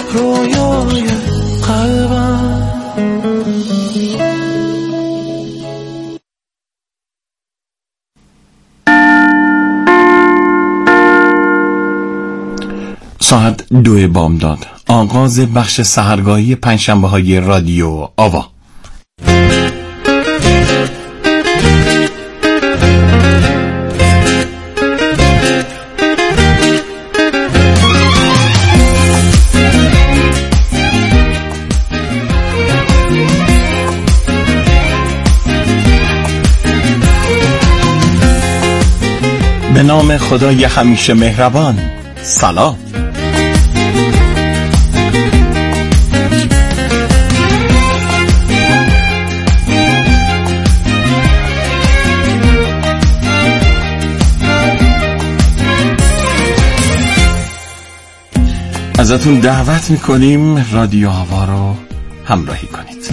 رویای قلبم. ساعت 2 بامداد، آغاز بخش سحرگاهی پنجشنبه‌های رادیو آوا. به نام خدای همیشه مهربان. سلام. ازتون دعوت میکنیم رادیو آوا رو همراهی کنید.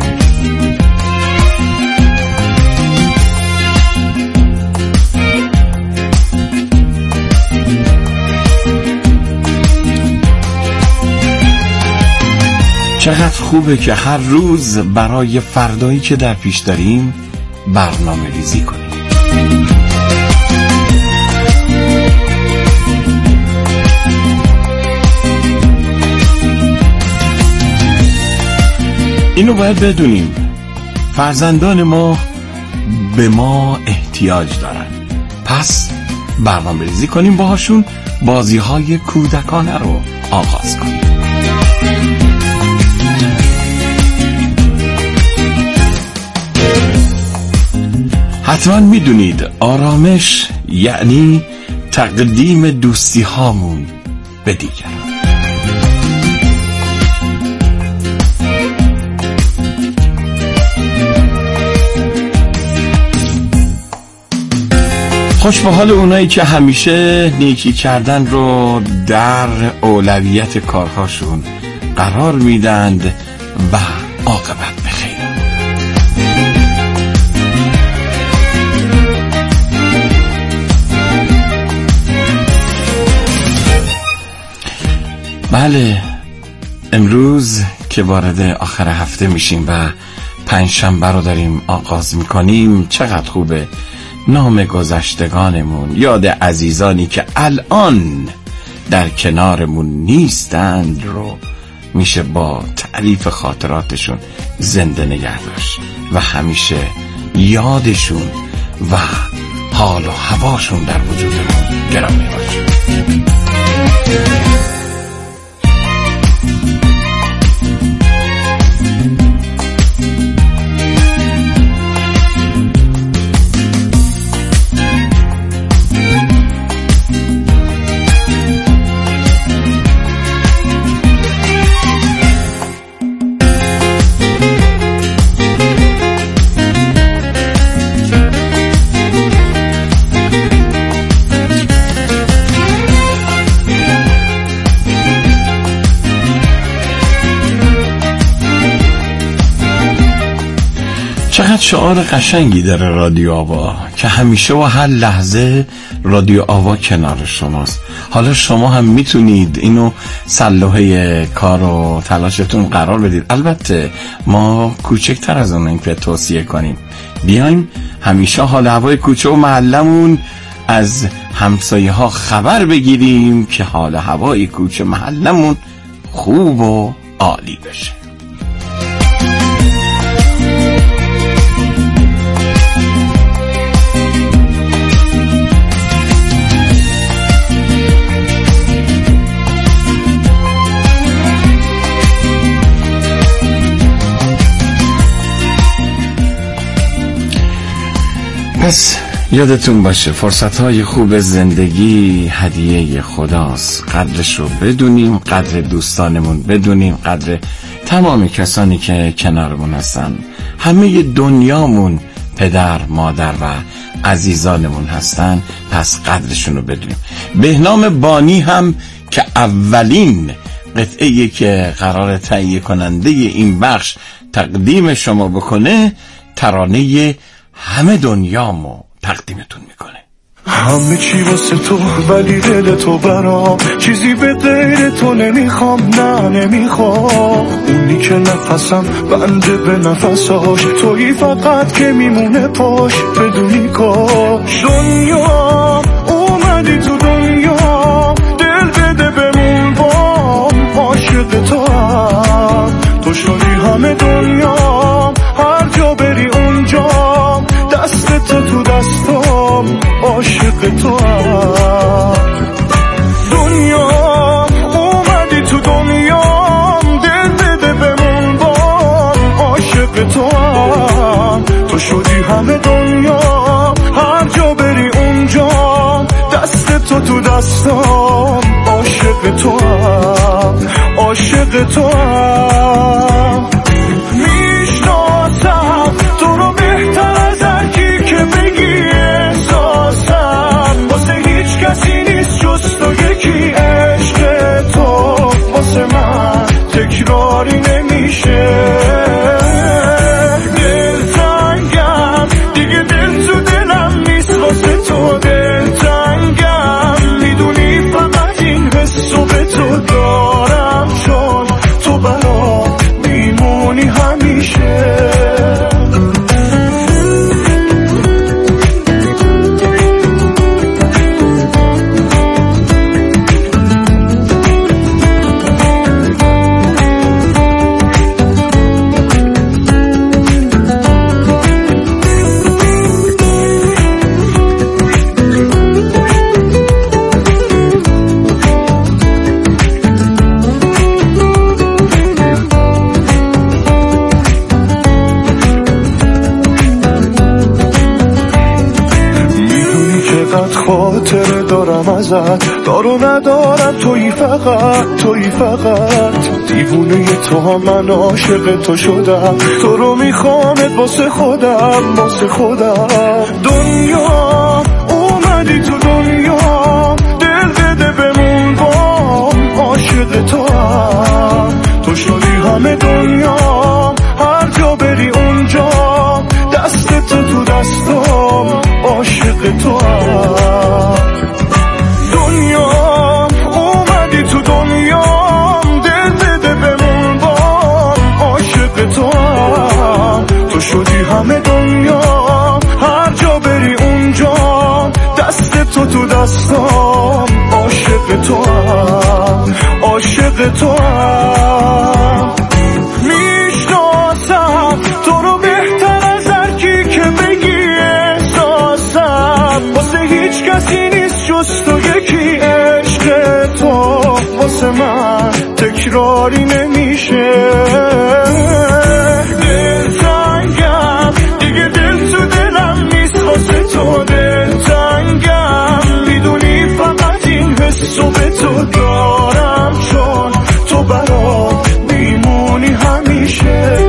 چقدر خوبه که هر روز برای فردایی که در پیش داریم برنامه ریزی کنیم. اینو باید بدونیم، فرزندان ما به ما احتیاج دارن، پس برنامه ریزی کنیم باهاشون، بازی های کودکانه رو آغاز کنیم. حتما میدونید آرامش یعنی تقدیم دوستی هامون به دیگران. خوش به حال اونایی که همیشه نیکی کردن رو در اولویت کارهاشون قرار میدند و عاقبت بخیر. بله، امروز که وارد آخر هفته میشیم و پنجشنبه رو داریم آغاز میکنیم، چقدر خوبه نام گذشتگانمون، یاد عزیزانی که الان در کنارمون نیستند رو میشه با تعریف خاطراتشون زنده نگه داشت و همیشه یادشون و حال و هواشون در وجودمون گرامی باشه. چقدر شعار قشنگی داره رادیو آوا که همیشه و هر لحظه رادیو آوا کنار شماست. حالا شما هم میتونید اینو سلوحه کار و تلاشتون قرار بدید. البته ما کوچکتر از اون که توصیه کنیم، بیایم همیشه حال هوای کوچه و محلمون از همسایه ها خبر بگیریم که حال هوای کوچه محلمون خوب و عالی بشه. پس یادتون باشه فرصتهای خوب زندگی هدیه خداست. قدرش رو بدونیم، قدر دوستانمون بدونیم، قدر تمام کسانی که کنارمون هستن. همه دنیامون پدر، مادر و عزیزانمون هستن، پس قدرشون رو بدونیم. بهنام بانی هم که اولین قطعه‌ای که قرار تهیه کننده این بخش تقدیم شما بکنه، ترانه همه دنیامو تقدیمتون میکنه. همه چی واسه تو ولی دل تو برام چیزی به غیر تو نمیخوام، نه نمیخوام. اونی که نفسم بنده به نفساش، تویی فقط که میمونه پاش بدونی کاش. دنیا اومدی تو دنیا، دل بده بمون بام، عاشق تو هم تو شدی همه دنیا، هر جا بری اونجا دست تو دستام، عاشق تو هم. دنیا اومدی تو دنیا، دل بده بمون بام، عاشق تو هم تو شدی همه دنیا، هر جا بری اونجا دست تو دستام، عاشق تو هم، عاشق تو هم. میشناسم تو رو بهتر از هر کی که بگی احساسم، واسه هیچ کسی نیست جز تو یکی. عشق تو واسه من تکراری نمیشه، دلتنگم دیگه، دل تو دلم نیست واسه تو دلتنگم، میدونی فقط این حسو به تو دارم، چون تو برام میمونی همیشه. خاطره دارم ازت، دارو ندارم، تویی فقط، تویی فقط. دیوونه تو هم من عاشق تو شدم، تو رو میخوامت واسه خودم، واسه خودم. دنیا اومدی تو دنیا، دل بده بمون بام، عاشق تو هم تو شدی همه دنیا، هر جا بری اونجا دست تو دستام، عاشق تو هم. دنیا اومدی تو دنیا، دل بده بمون بام، عاشق تو هم تو شدی همه دنیا، هر جا بری اونجا دست تو دستام، عاشق تو هم، عاشق تو هم. میشناسم تو رو بهتر از هر کی که بگی احساسم، واسه هیچ کسی نیست جز تو یکی. عشق تو واسه من تکراری نمیشه، دلتنگم دیگه، دل تو دلم نیست واسه تو دلتنگم، میدونی فقط این حسو به تو دارم، چون تو برام میمونی همیشه.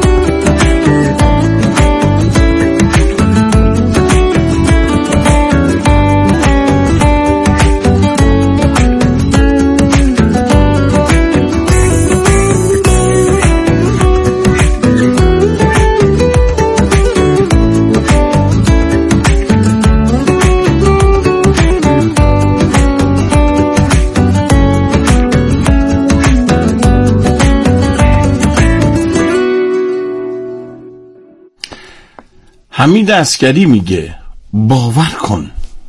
حمید عسکری میگه باور کن.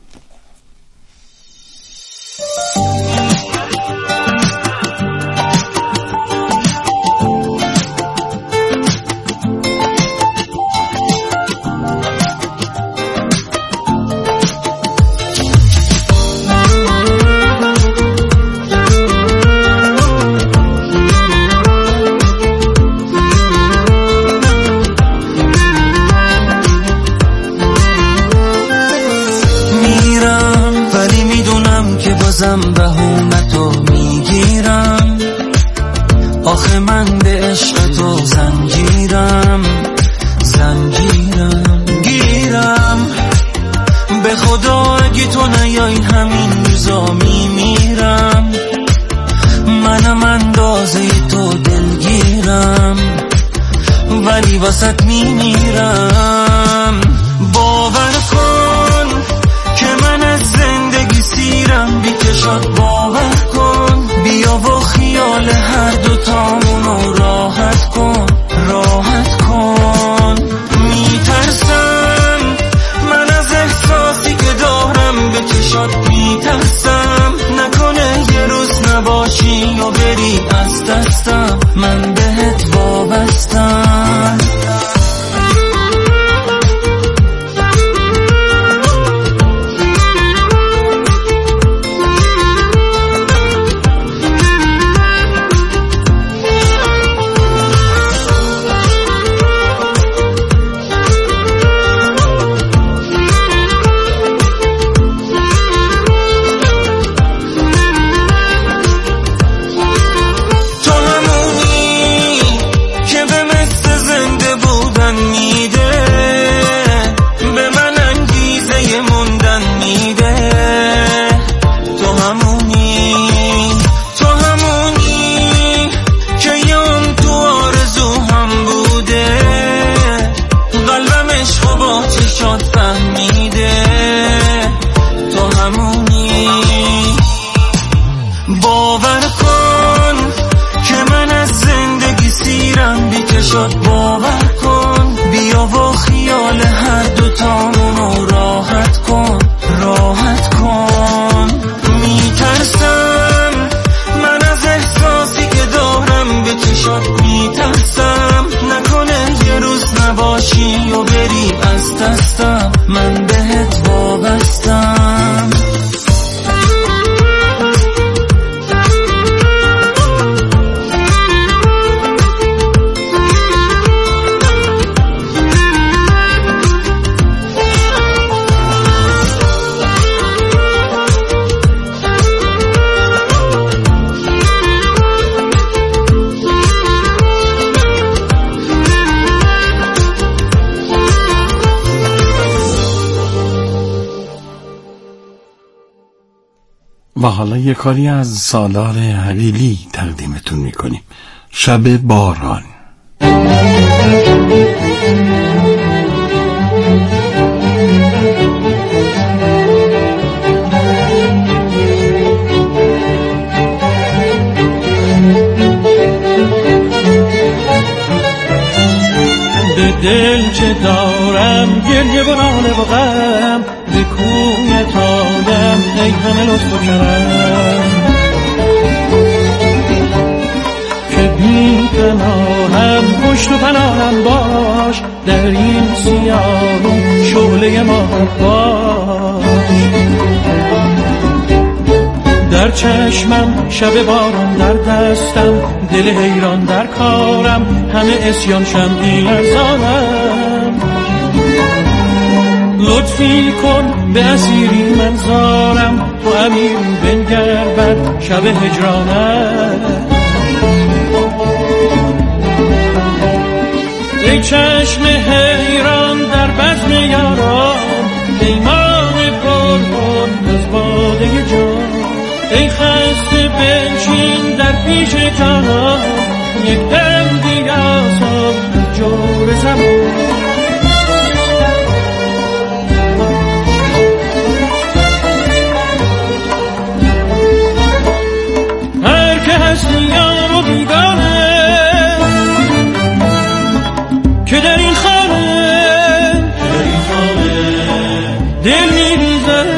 بازم بهونتو میگیرم، آخه من به عشق تو زنجیرم گیرم، به خدا اگه تو نیای همین روزا میمیرم، منم اندازه تو دلگیرم ولی واسط میمیرم. باور کن که من هر دوتامونو راحت کن، راحت کن. میترسم من از احساسی که دارم، به چشات میترسم نکنه یه روز نباشی و بری از دستم، من بهت وابستم. باور کن بیا و خیال هر دوتامونو راحت کن، راحت کن. میترسم من از احساسی که دارم، به چشات میترسم نکنه یه روز نباشی و بری از دستم، من بهت وابستم. و حالا یک کاری از سالار حقیلی تقدیمتون میکنیم. شب باران. به دل چه دارم گریه و ناله و غم، به کویت آدم ای همه لطف و کرم، که بی پناهم پشت و پناهم باش، در این سیاهی شعله ما باش. در چشمم شب باران، در دستم دل حیران، در کارم همه اسیان شمعی لرزانم. لطفی کن به اسیری من زارم، تو امیر بنگر بر شب هجرانم. ای چشم حیران در بزم یاران، پیمان پرخون از باده جان. ای خسته بنشین در پیش جهان، یک دم دیاسا جور زمان. هر که هست یار و بیگانه، که در این خانه دل میریزد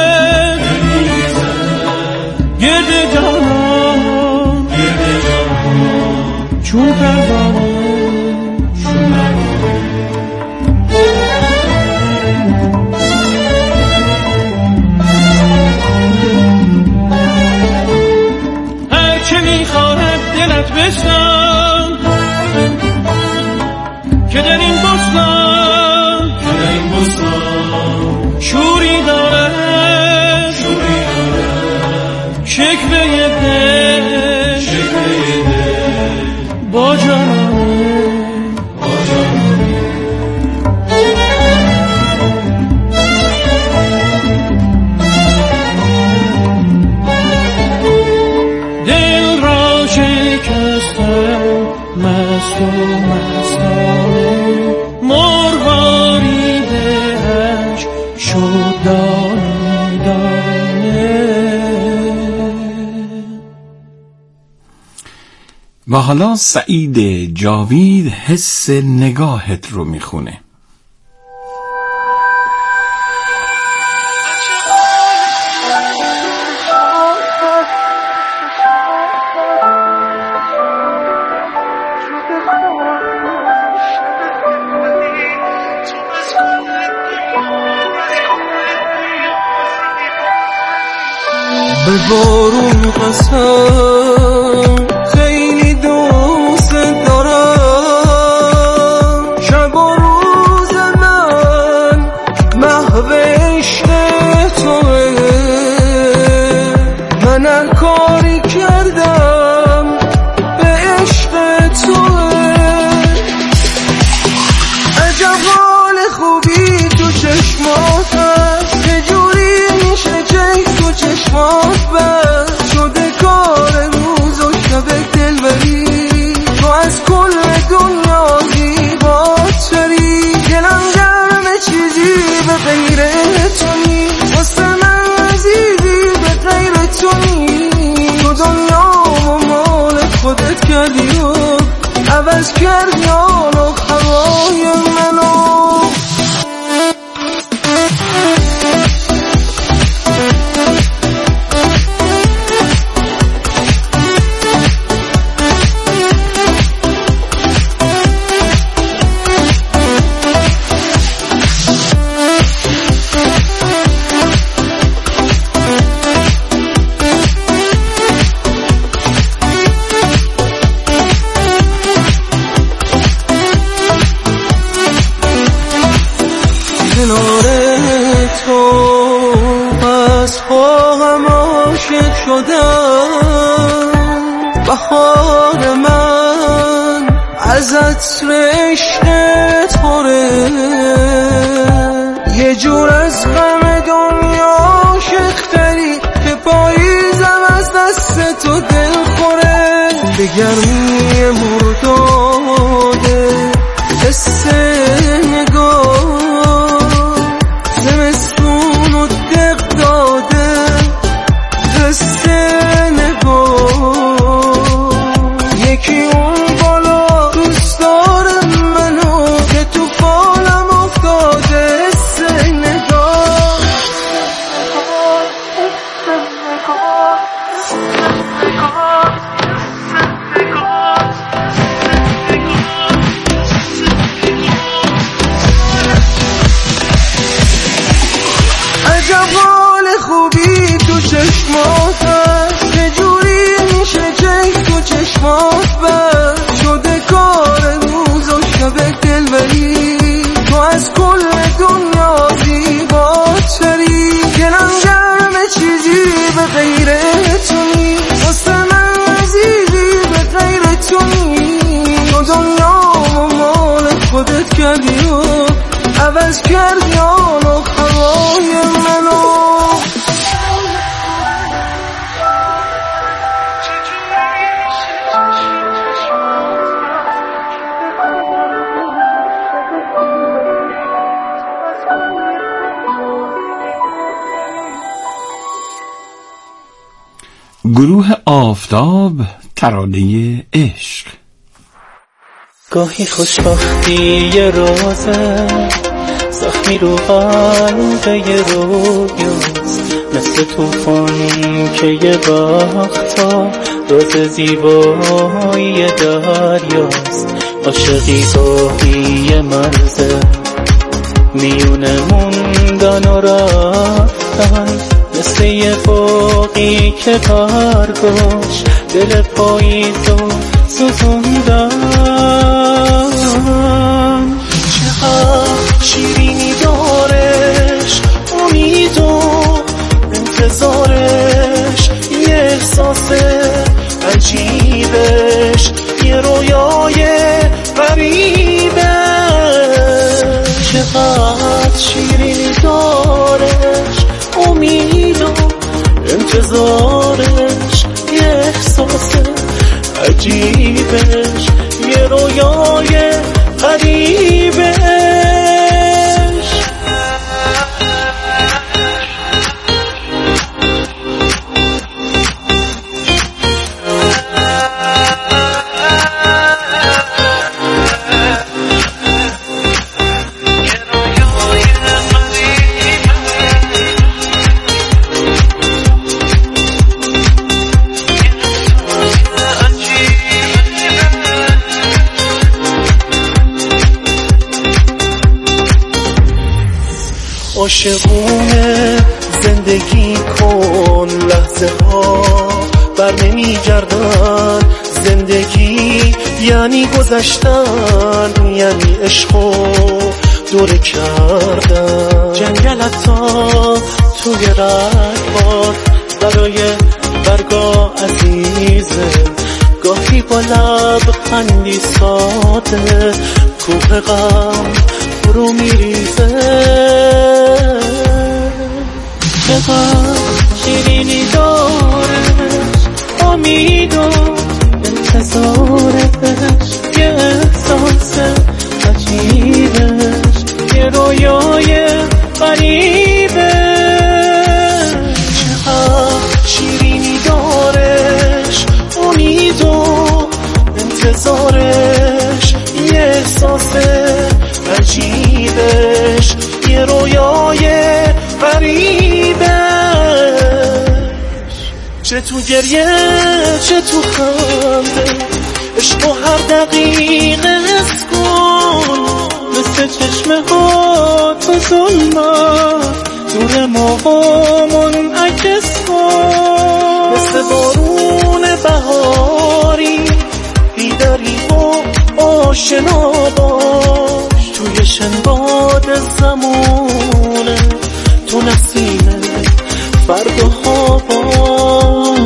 گرد جهان، چون پروانه. هر چه میخواهد دلت بستان، که در این بستان شوری دارد، شکوه دل با جانانه. دل را شکستم مست و مستانه، مرواریده‌اش شد دانه دانه. و حالا سعید جاوید حس نگاهت رو میخونه. به بارون قسم خیلی دوست دارم، شب و روز من محو عشق توه. من هر کاری کردم به عشق توه. عجب حال خوبی تو چشمات هست، چجوری میشه چه تو چشمات بست شده کار روز و شب دلبری. تو از کل دنیا زیباتری، دلم گرم چیزی به غیر تو نیست، واسه من عزیزی به غیر تو نیست. تو دنیا و مال خودت کردی و عوض کردی حال و هوای منو. کنار تو پس خواهم عاشق شدم. بهار من از عطر عشق توره، یه جور از غم دنیا عاشق‌تری که پاییزم از دست تو دل خوره. به گرمی مرداده حس نگاه زمستون و دق داده، حس نگاه یکی اون بالا دوست داره منو که تو فالم افتاده. حس نگاه عجب حال خوبی تو چشمات هست، چجوری میشه چه تو چشمات بست شده کار روز و شب دلبری. تو از کل دنیا زیباتری، دلم گرم چیزی به غیر تو نیست، واسه من عزیزی به غیر تو نیست. تو دنیا و مال خودت کردی و عوض کردی حال و هوای منو. گروه آفتاب، ترانه عشق. گاهی خوشبختی یه رازه، زخمی رو قلبه یه رویاست، مثل توفان که یه وقتا راز زیبایی دریاست. عاشقی گاهی یه مرزه میونه موندن و رفتن، مثل یه باقی که برگاش دل پاییزو سوزوندن. چقدر شیرینی دارش امید و انتظارش، یه احساس عجیبش، یه رویای غریبه. چقدر شیرینی دارش امید و انتظارش، یه احساس عجیبش، یه رویای غریبش. عاشقونه زندگی کن، لحظه ها بر نمی گردن. زندگی یعنی گذشتن، یعنی عشقو دوره کردن. جنگلتا توی رگبار برای برگا عزیزه، گاهی با لبخندی ساده کوه غم فرو میریزه. چقدر شیرینی دارش امید و انتظارش، یه احساس عجیبش، یه رویای غریبه. چقدر شیرینی دارش امید و انتظارش، یه احساس عجیبش، یه رویای غریبش. چه تو گریه چه تو خنده، عشقو هر دقیقه حس کن. مثل چشمه ها تو ظلمت دور ماها منعکس کن. مثل بارون بهاری بیداری و آشنا باش. توی شنباد زمونه تو نسیم فرداها باش.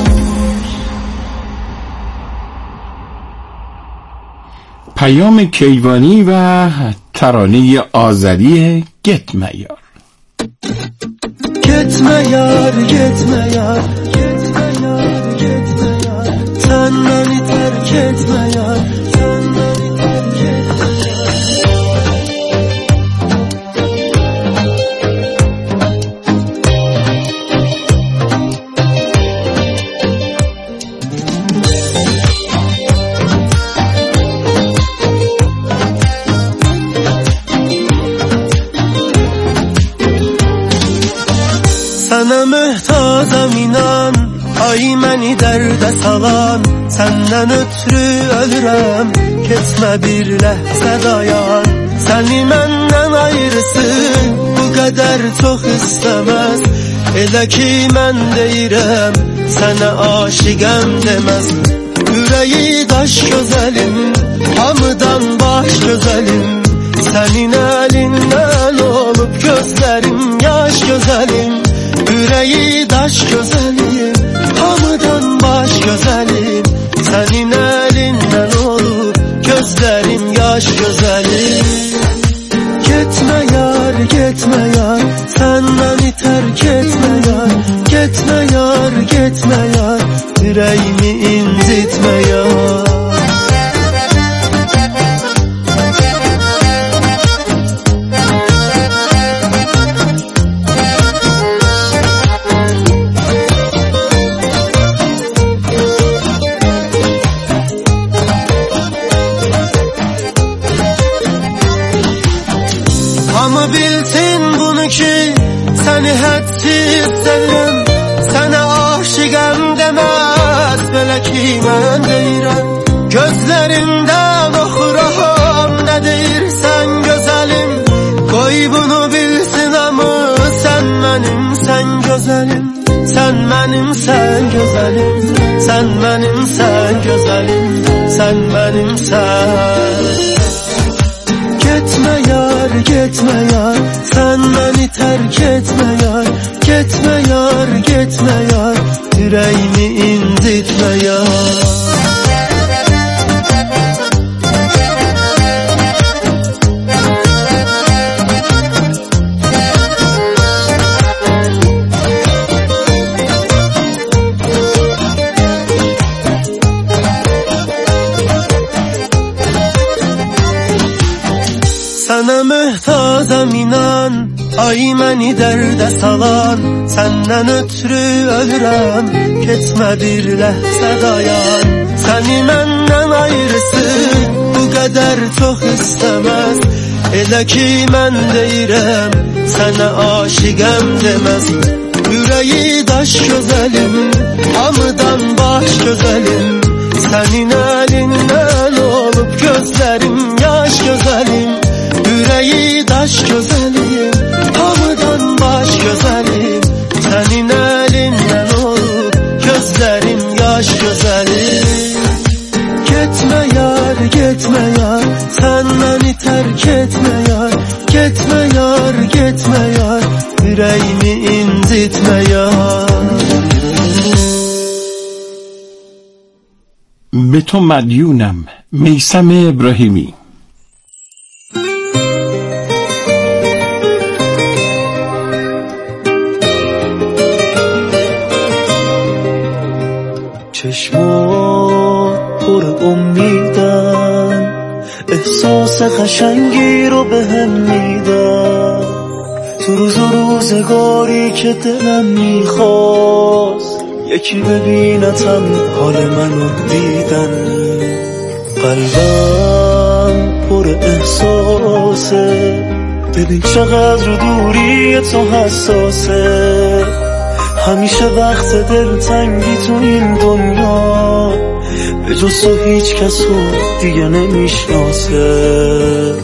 پیام کیوانی و ترانه آذری گتمه یار. گتمه یار گتمه یار گتمه یار گتمه یار، sen beni terk etme yar، sen beni terk etme Sana mühtazam inan, ay məni dərdə salan. Səndən ötürü ölürəm, keçmə bir ləhzə dayan. Səni məndən ayırsın, bu qədər çox istəməz. Elə ki mən deyirəm, sənə aşiqəm deməz. Ürəyi daş gözəlim, hamıdan baş gözəlim. Sənin əlindən olub gözlərim yaş gözəlim. Yüreği daş güzelim, hamıdan baş güzelim. Senin elinden olup gözlerim yaş güzelim. Gitme yar, gitme yar, sen beni terk etme yar. Gitme yar, gitme yar, yüreğimi incitme yar. Hamı bilsin bunu ki səni hədsiz sevirəm. Sənə aşiqəm deməz, belə ki mən deyirəm. Gözlərindən oxuram, nə deyirsən gözəlim. Qoy bunu bilsin hamı, sən mənim, sən gözəlim. Sən mənim, sən gözəlim. Sən mənim, sən gözəlim. Sən mənim, sən. Gitme yar, gitme yar, sen beni terk etme yar. Gitme yar, gitme yar, yüreğimi incitme yar. Sana mühtazam inan, ay məni dərdə salan. Səndən ötürü ölürəm, keçmə bir ləhzə dayan. Səni məndən ayırsın, bu qədər çox istəməz. Elə ki mən deyirəm, sənə aşiqəm deməz. Yüreği daş gözəlim, hamıdan baş gözəlim. Sənin əlindən olub gözlərim yaş gözəlim. Yüreği daş gözəlim, hamı gitmeyen. به تو مدیونم. میثم ابراهیمی. چشمات پر امیدن، احساس قشنگی رو به هم میدن. تو روز و روزگاری که دلم میخواست یکی ببینتم حال منو دیدن. قلبم پر احساسه، ببین چقدر رو دوری تو حساسه. همیشه وقت دلتنگی تو این دنیا به جز تو هیچ کس رو دیگه نمیشناسه.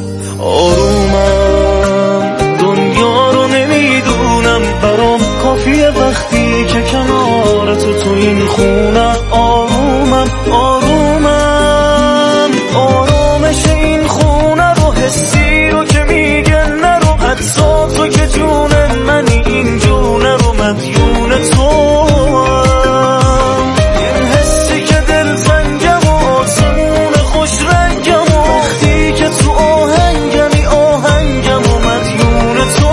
آرومم دنیا رو نمیدونم، برام کافیه وقتی که کنار تو این خونه. آرومم آرومم آرامش این خونه رو، حسی رو که میگه نرو، حتی تو که جون منی این جونه رو مدیون تو. این حسی که دل زنگم و آسمون خوش رنگم و وقتی که تو آهنگمی آهنگم و مدیون تو.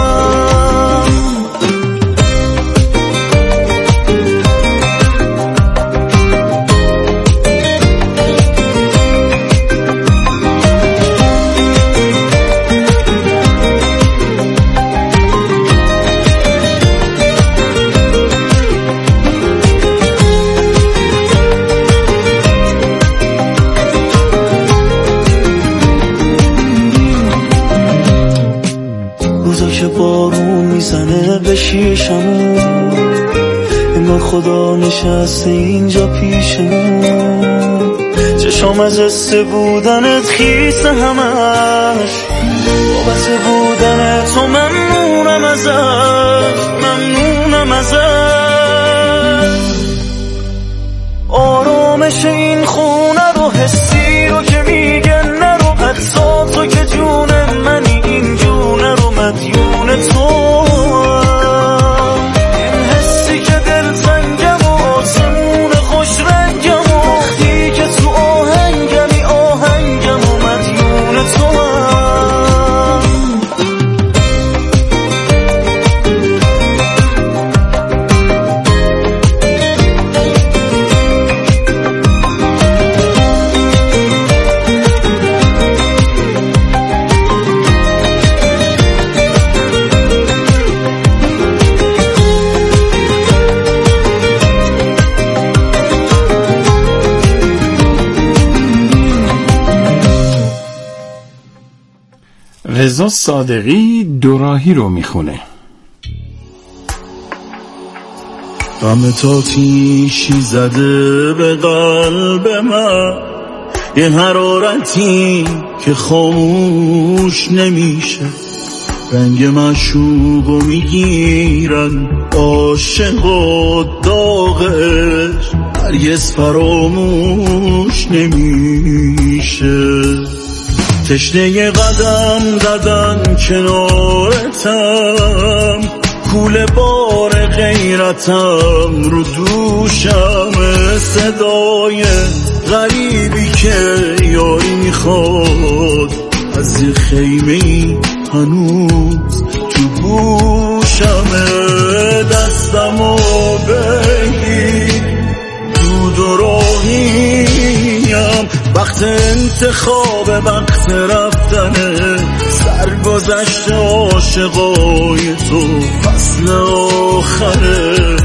روزا که بارون میزنه به شیشمون، انگار خدا نشسته اینجا پیشمون. چشام از حس بودنت خیسه همش، بابت بودن تو ممنونم ازش، ممنونم ازش. آرامش این خونه رو، حسی رو که میگه نرو، حتی تو که جون منی این جونه رو مدیون تو. این حسی که دل زنگم و آسمون خوش رنگم و وقتی که تو آهنگمی آهنگم و مدیون تو. رضا صادقی دوراهی رو میخونه. غم تاتیشی زده به قلب من، یه حرارتی که خاموش نمیشه. رنگ معشوقو میگیرن عاشق و داغش، هرگز فراموش نمیشه. تشنه قدم زدن کنارتم، کوله بار غیرتم رو دوشم. صدای غریبی که یاری میخواد از یه خیمه‌ای هنوز تو گوشم. دستمو بگیر دود و راهیم، وقت انتخاب وقت رفتنه. سرگذشت عاشقای تو فصل آخره،